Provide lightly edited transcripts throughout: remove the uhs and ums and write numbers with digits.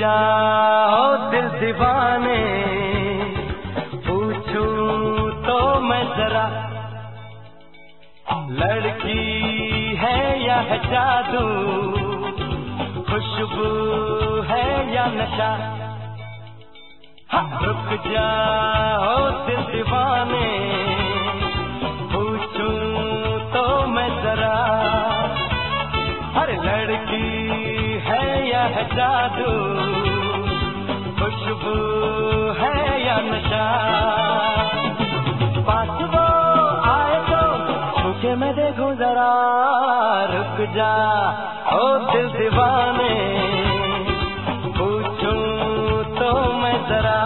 जाओ दिल दीवाने, पूछूं तो मैं जरा, लड़की है या है जादू, खुशबू है या नशा। रुक जाओ दिल दीवाने, पूछूं तो मैं जरा, हर लड़की है या है जादू, खुशबू है या नशा। पास वो आए तो मुझे मैं देखूं जरा, रुक जा ओ दिल दीवाने, पूछूं तो मैं जरा।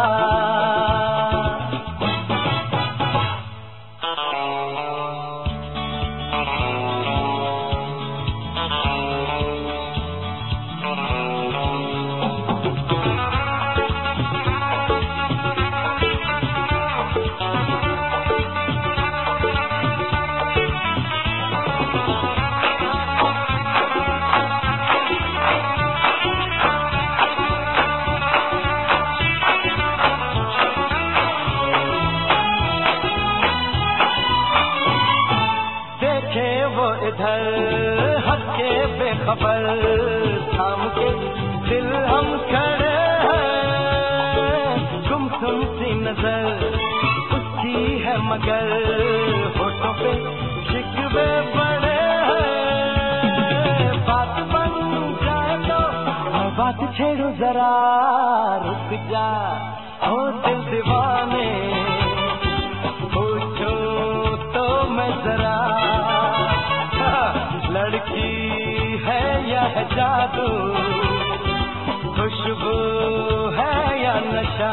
वो इधर हंस के बेखबर, थाम के दिल हम खड़े हैं, गुमसुम सी नजर उसकी है मगर, होठों पे शिकवे पड़े हैं। बात बन जाए तो मैं बात छेड़ू जरा, रुक जा ओ दिल दीवाने, पूछो तो मैं जरा, लड़की है या है जादू, खुशबू है या नशा।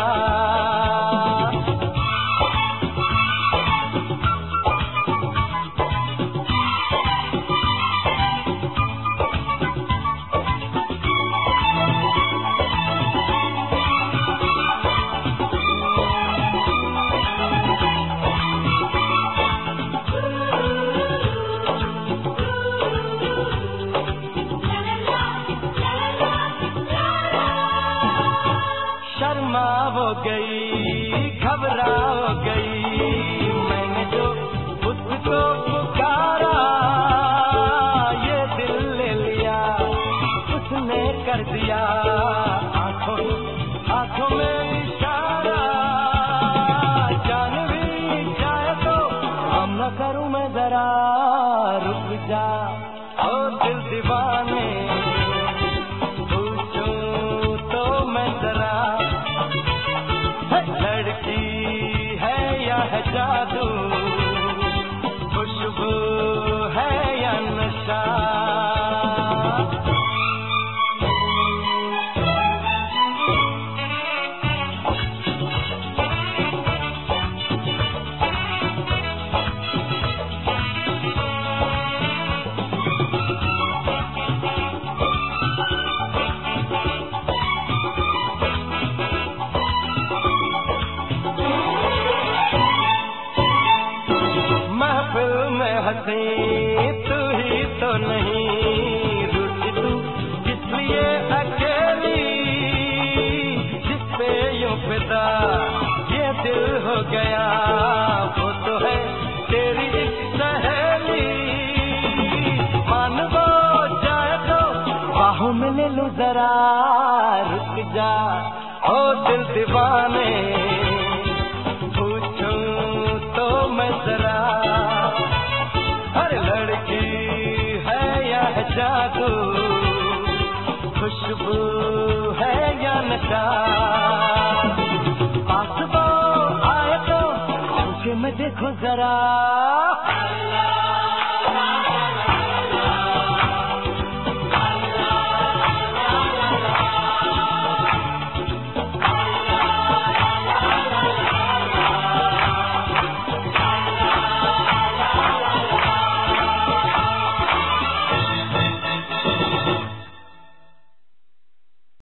शर्मा हो गई, घबरा हो गई, मैंने जो उसको पुकारा, ये दिल ले लिया उसने कर दिया, आंखों आंखों में इशारा। जान भी जाए तो हम न करूं मैं जरा, रुक जा ओ दिल दीवाने, पूछूं तो मैं जरा, लड़की है या है जादू, खुशबू है या नशा। हंसी तू ही तो नहीं, रूठी तू इसलिए अकेली, जिस पे यूं फिदा ये दिल हो गया, वो तो है तेरी एक सहेली। मान वो जाए तो बाहों में ले लूं जरा, रुक जा ओ दिल दीवाने, पूछूं तो मैं जरा, हर लड़की है या है जादू, खुशबू है या नशा। पास वो आए तो मुझे मैं देखो जरा।